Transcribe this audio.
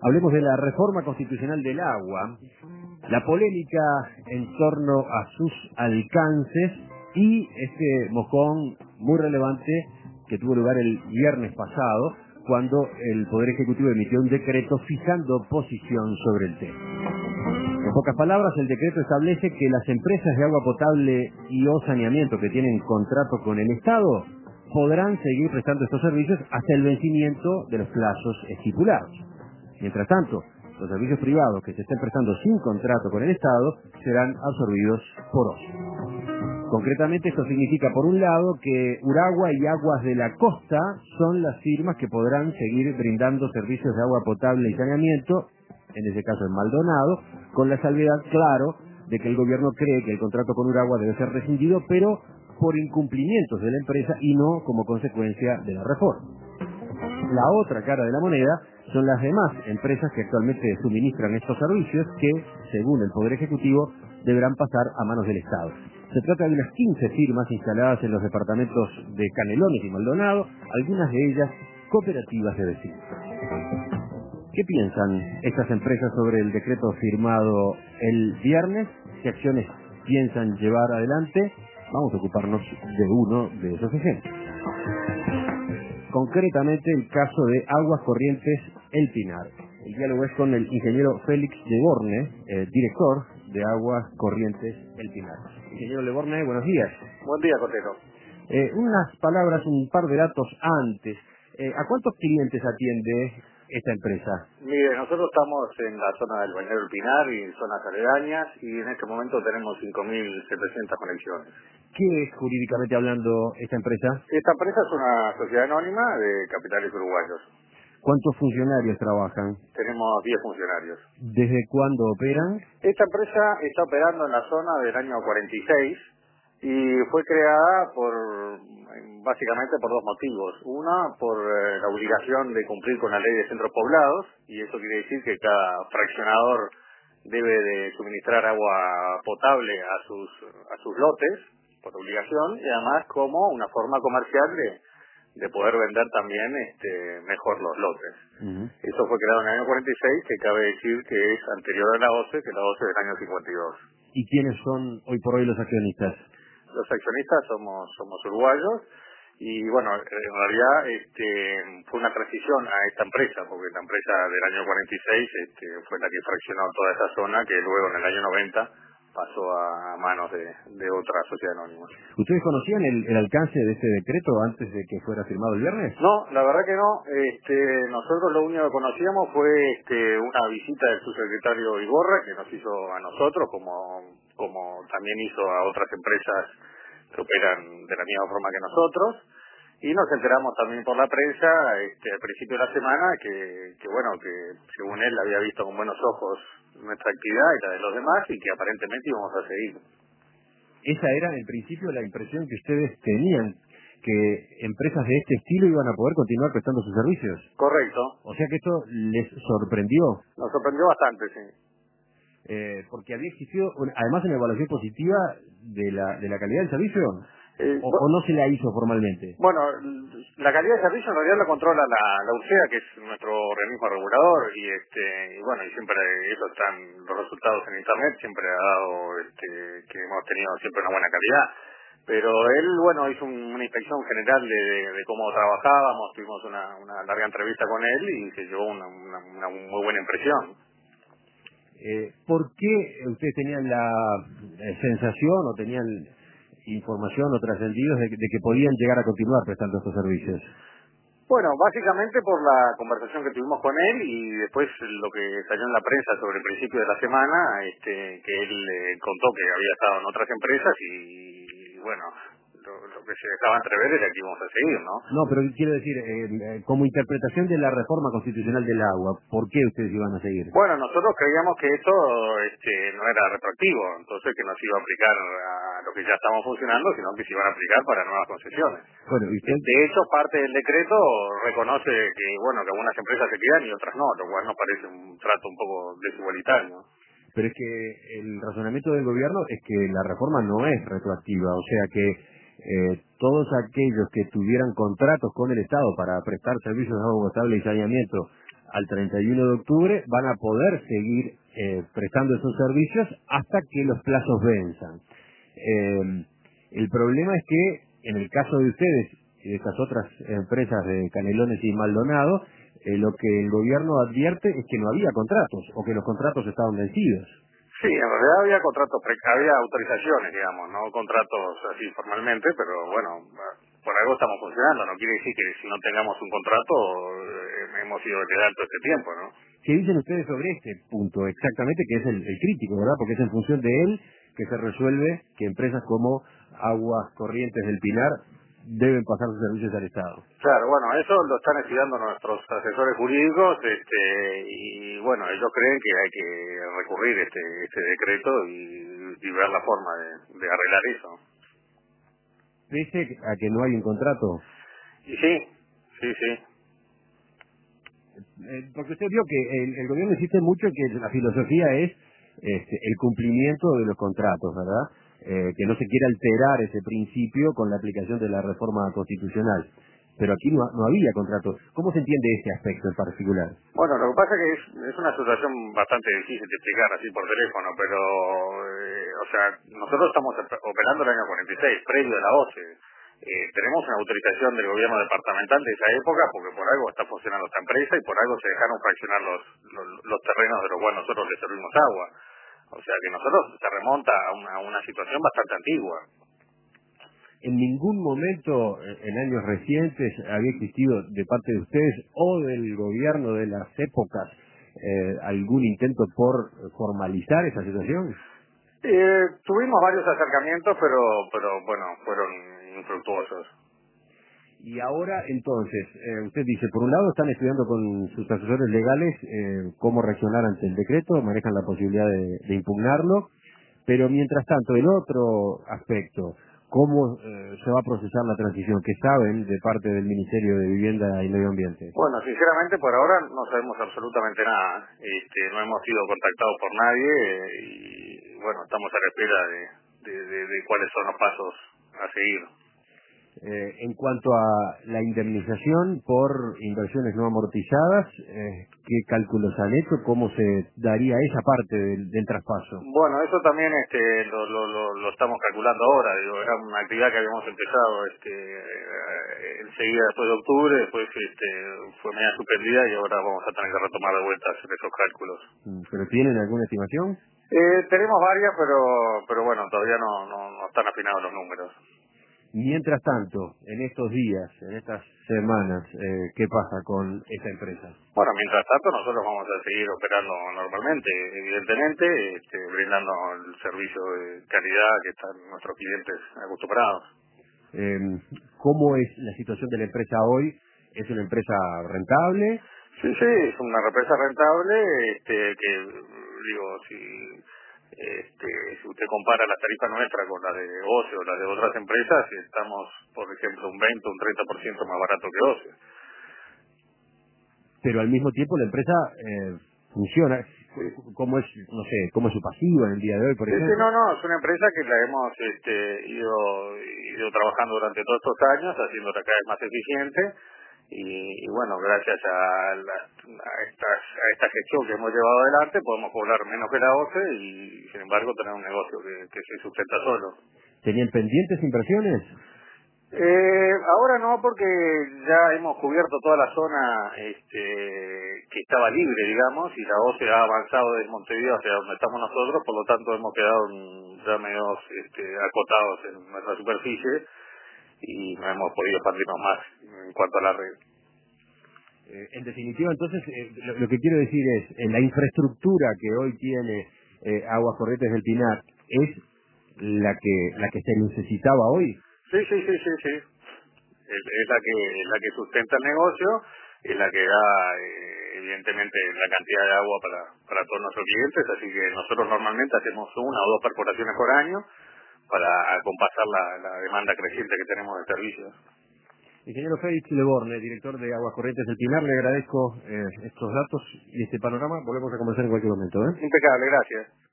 Hablemos de la reforma constitucional del agua, la polémica en torno a sus alcances y este mojón muy relevante que tuvo lugar el viernes pasado, cuando el Poder Ejecutivo emitió un decreto fijando posición sobre el tema. En pocas palabras, el decreto establece que las empresas de agua potable y o saneamiento que tienen contrato con el Estado podrán seguir prestando estos servicios hasta el vencimiento de los plazos estipulados. Mientras tanto, los servicios privados que se estén prestando sin contrato con el Estado serán absorbidos por otros. Concretamente, esto significa, por un lado, que Uragua y Aguas de la Costa son las firmas que podrán seguir brindando servicios de agua potable y saneamiento, en ese caso en Maldonado, con la salvedad, claro, de que el gobierno cree que el contrato con Uragua debe ser rescindido, pero por incumplimientos de la empresa y no como consecuencia de la reforma. La otra cara de la moneda son las demás empresas que actualmente suministran estos servicios que, según el Poder Ejecutivo, deberán pasar a manos del Estado. Se trata de unas 15 firmas instaladas en los departamentos de Canelones y Maldonado, algunas de ellas cooperativas de vecinos. ¿Qué piensan estas empresas sobre el decreto firmado el viernes? ¿Qué acciones piensan llevar adelante? Vamos a ocuparnos de uno de esos ejemplos. Concretamente el caso de Aguas Corrientes El Pinar. El diálogo es con el ingeniero Félix Leborne, director de Aguas Corrientes El Pinar. Ingeniero Leborne, buenos días. Buen día, Cotero. Unas palabras, un par de datos antes. ¿A cuántos clientes atiende esta empresa? Mire, nosotros estamos en la zona del Balneario El Pinar y zonas aledañas y en este momento tenemos 5.700 conexiones. ¿Qué es, jurídicamente hablando, esta empresa? Esta empresa es una sociedad anónima de capitales uruguayos. ¿Cuántos funcionarios trabajan? Tenemos 10 funcionarios. ¿Desde cuándo operan? Esta empresa está operando en la zona del año 46 y fue creada básicamente por dos motivos. Una, por la obligación de cumplir con la ley de centros poblados, y eso quiere decir que cada fraccionador debe de suministrar agua potable a sus lotes, por obligación, y además como una forma comercial de poder vender también mejor los lotes. Eso fue creado en el año 46, que cabe decir que es anterior a la OCE, que la OCE es del año 52. ¿Y quiénes son hoy por hoy los accionistas? Los accionistas somos uruguayos y bueno, en realidad fue una transición a esta empresa, porque la empresa del año 46 fue la que fraccionó toda esa zona, que luego en el año 90 pasó a manos de otra sociedad anónima. ¿Ustedes conocían el alcance de este decreto antes de que fuera firmado el viernes? No, la verdad que no. Nosotros lo único que conocíamos fue una visita del subsecretario Iborra, que nos hizo a nosotros, como también hizo a otras empresas que operan de la misma forma que nosotros. Y nos enteramos también por la prensa al principio de la semana que según él había visto con buenos ojos nuestra actividad y la de los demás y que aparentemente íbamos a seguir. Esa era en principio la impresión que ustedes tenían, que empresas de este estilo iban a poder continuar prestando sus servicios. Correcto. O sea que esto les sorprendió. Nos sorprendió bastante, sí. Porque había existido, además, una evaluación positiva de la calidad del servicio. ¿O no se la hizo formalmente? Bueno, la calidad de servicio en realidad la controla la URSEA, que es nuestro organismo regulador, y siempre eso están los resultados en internet, siempre ha dado que hemos tenido siempre una buena calidad. Pero él, hizo una inspección general de cómo trabajábamos, tuvimos una larga entrevista con él y se llevó una muy buena impresión. ¿Por qué ustedes tenían la sensación o tenían información o trascendidos de que podían llegar a continuar prestando estos servicios? Bueno, básicamente por la conversación que tuvimos con él y después lo que salió en la prensa sobre el principio de la semana, que él contó que había estado en otras empresas y lo que se dejaba entrever era que íbamos a seguir, ¿no? No, pero quiero decir, como interpretación de la reforma constitucional del agua, ¿por qué ustedes iban a seguir? Bueno, nosotros creíamos que esto no era retroactivo, entonces que no se iba a aplicar a lo que ya estamos funcionando, sino que se iban a aplicar para nuevas concesiones. Bueno, ¿y usted? De hecho, parte del decreto reconoce que algunas empresas se quedan y otras no, lo cual nos parece un trato un poco desigualitario. Pero es que el razonamiento del gobierno es que la reforma no es retroactiva, o sea que todos aquellos que tuvieran contratos con el Estado para prestar servicios de agua potable y saneamiento al 31 de octubre van a poder seguir prestando esos servicios hasta que los plazos venzan. El problema es que en el caso de ustedes y de estas otras empresas de Canelones y Maldonado, lo que el gobierno advierte es que no había contratos o que los contratos estaban vencidos. Sí, en realidad había contratos, había autorizaciones, digamos, no contratos así formalmente, pero bueno, por algo estamos funcionando. No quiere decir que si no tengamos un contrato hemos ido de alto este tiempo, ¿no? ¿Qué dicen ustedes sobre este punto exactamente, que es el crítico, verdad? Porque es en función de él que se resuelve que empresas como Aguas Corrientes del Pinar deben pasar sus servicios al Estado. Claro, bueno, eso lo están estudiando nuestros asesores jurídicos, y bueno, ellos creen que hay que recurrir este decreto y ver la forma de arreglar eso. Pese a que no hay un contrato. Y sí, sí, sí. Porque usted vio que el gobierno insiste mucho en que la filosofía es el cumplimiento de los contratos, ¿verdad? Que no se quiere alterar ese principio con la aplicación de la reforma constitucional. Pero aquí no había contrato. ¿Cómo se entiende este aspecto en particular? Bueno, lo que pasa es que es una situación bastante difícil de explicar así por teléfono, pero, o sea, nosotros estamos operando el año 46, previo a la OCE. Tenemos una autorización del gobierno departamental de esa época porque por algo está funcionando esta empresa y por algo se dejaron fraccionar los terrenos de los cuales nosotros le servimos agua. O sea que nosotros se remonta a una situación bastante antigua. En ningún momento en años recientes había existido de parte de ustedes o del gobierno de las épocas algún intento por formalizar esa situación. Tuvimos varios acercamientos, pero bueno, fueron infructuosos. Y ahora, entonces, usted dice, por un lado están estudiando con sus asesores legales cómo reaccionar ante el decreto, manejan la posibilidad de impugnarlo, pero mientras tanto, el otro aspecto, ¿cómo se va a procesar la transición? ¿Qué saben de parte del Ministerio de Vivienda y Medio Ambiente? Bueno, sinceramente por ahora no sabemos absolutamente nada. No hemos sido contactados por nadie, y bueno, estamos a la espera de cuáles son los pasos a seguir. En cuanto a la indemnización por inversiones no amortizadas, ¿qué cálculos han hecho? ¿Cómo se daría esa parte del traspaso? Bueno, eso también lo estamos calculando ahora. Digo, era una actividad que habíamos empezado enseguida después de octubre, después fue media suspendida y ahora vamos a tener que retomar de vuelta hacer esos cálculos. ¿Pero tienen alguna estimación? Tenemos varias, pero bueno, todavía no están afinados los números. Mientras tanto, en estos días, en estas semanas, ¿qué pasa con esta empresa? Bueno, mientras tanto nosotros vamos a seguir operando normalmente, evidentemente, brindando el servicio de calidad que están nuestros clientes acostumbrados. ¿Cómo es la situación de la empresa hoy? ¿Es una empresa rentable? Sí, sí, es una empresa rentable, que digo, si usted compara la tarifa nuestra con la de OCE o la de otras empresas, estamos, por ejemplo, un 20 o un 30% más barato que OCE. Pero al mismo tiempo la empresa funciona. ¿Cómo es, no sé, cómo es su pasivo en el día de hoy, por Sí, ejemplo? no, es una empresa que la hemos ido trabajando durante todos estos años, haciéndola cada vez más eficiente, y bueno, gracias a esta gestión que hemos llevado adelante podemos cobrar menos que la OCE y sin embargo tener un negocio que se sustenta solo. ¿Tenían pendientes inversiones? Ahora no, porque ya hemos cubierto toda la zona que estaba libre, digamos, y la OCE ha avanzado desde Montevideo hacia donde estamos nosotros, por lo tanto hemos quedado ya medio acotados en nuestra superficie y no hemos podido expandirnos más en cuanto a la red. En definitiva, entonces, lo que quiero decir es, la infraestructura que hoy tiene Aguas Corrientes del Pinar, ¿es la que se necesitaba hoy? Sí. Es la que sustenta el negocio, es la que da, evidentemente, la cantidad de agua para todos nuestros clientes, así que nosotros normalmente hacemos una o dos perforaciones por año para compasar la demanda creciente que tenemos de servicios. Ingeniero Félix Leborne, director de Aguas Corrientes del Pinar, le agradezco estos datos y este panorama. Volvemos a conversar en cualquier momento. Impecable, gracias.